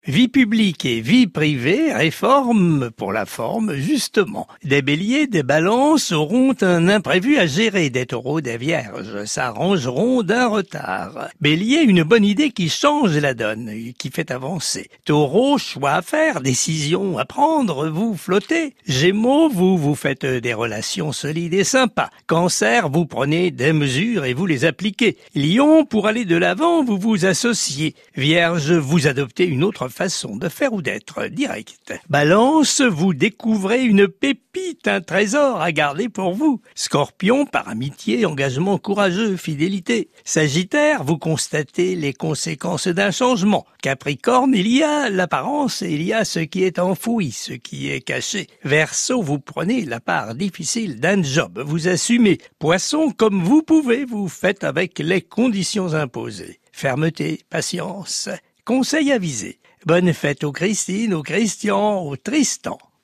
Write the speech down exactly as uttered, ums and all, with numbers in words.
Vie publique et vie privée, réforme pour la forme, justement. Des béliers, des balances auront un imprévu à gérer. Des taureaux, des vierges s'arrangeront d'un retard. Bélier, une bonne idée qui change la donne, qui fait avancer. Taureau, choix à faire, décision à prendre, vous flottez. Gémeaux, vous vous faites des relations solides et sympas. Cancer, vous prenez des mesures et vous les appliquez. Lion, pour aller de l'avant, vous vous associez. Vierge, vous adoptez une autre façon de faire ou d'être, direct. Balance, vous découvrez une pépite, un trésor à garder pour vous. Scorpion, par amitié, engagement courageux, fidélité. Sagittaire, vous constatez les conséquences d'un changement. Capricorne, il y a l'apparence et il y a ce qui est enfoui, ce qui est caché. Verseau, vous prenez la part difficile d'un job, vous assumez. Poisson, comme vous pouvez, vous faites avec les conditions imposées. Fermeté, patience, conseil avisé. Bonne fête aux Christine, aux Christian, aux Tristan.